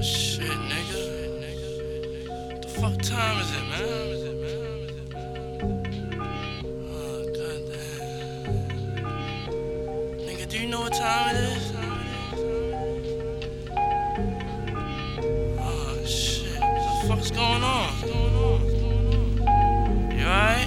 Shit, nigga. What the fuck time is it, man? Oh, goddamn. Nigga, do you know what time it is? Oh, shit. What the fuck's going on? You alright?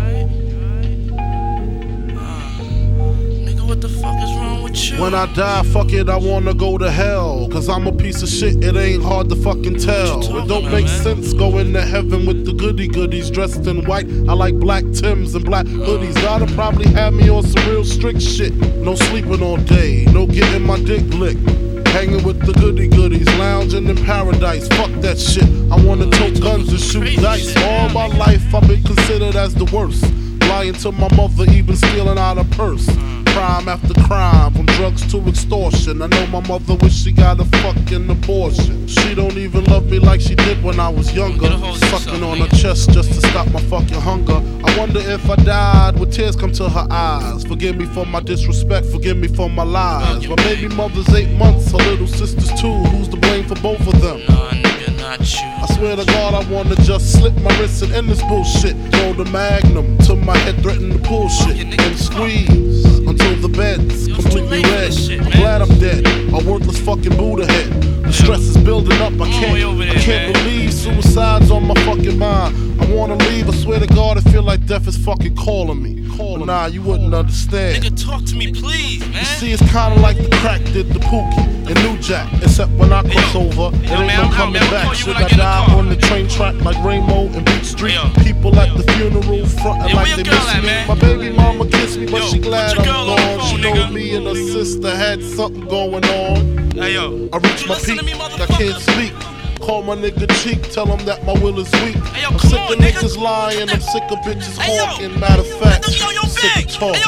Nigga, what the fuck is wrong with you? When I die, fuck it, I wanna go to hell. Cause I'm a piece of shit, it ain't hard to fucking tell. It don't make sense going to heaven with the goody goodies dressed in white. I like black Timbs and black hoodies. Gotta probably have me on some real strict shit. No sleeping all day, no getting my dick licked. Hanging with the goody goodies, lounging in paradise. Fuck that shit. I wanna tote guns and shoot dice. All my life I've been considered as the worst. Lying to my mother, even stealing out her purse. Crime after crime, from drugs to extortion. I know my mother wish she got a fucking abortion. She don't even love me like she did when I was younger. Sucking on her chest just to stop my fucking hunger. I wonder if I died, would tears come to her eyes? Forgive me for my disrespect, forgive me for my lies. My baby mother's 8 months, her little sister's 2. Who's to blame for both of them? Nah, nigga, not you. I swear to God, I wanna just slip my wrist and end this bullshit. Throw the magnum to my head, threaten to pull shit and squeeze until the bed's completely red. I'm glad I'm dead, a worthless fucking Buddha head. The stress is building up, I can't believe suicide's on my fucking mind. I wanna leave, I swear to God, I feel like death is fucking calling me. But nah, you wouldn't understand. Nigga, talk to me, please, man. See, it's kinda like the crack did the Pookie and New Jack. Except when I cross over, it ain't no coming back. Should I die on the train track like Rainbow and Beach Street? People at the funeral frontin' like they miss me. My baby mama kissed me, but she glad I'm gone. She know me and her sister had something going on. I reached my peak, I can't speak. Call my nigga cheek, tell him that my will is weak. I'm sick of niggas lying, I'm sick of bitches hawking. Matter of fact, I'm sick of talking.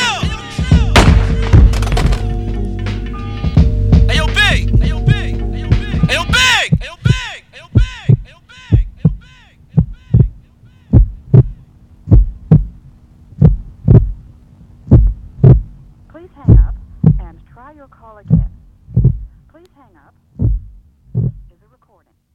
Ayo, Big! Ayo, Big! Ayo, Big! Ayo, Big! Ayo, Big! Ayo, Big! Ayo, Big! Ayo, Big! Please hang up and try your call again. Please hang up. This is a recording.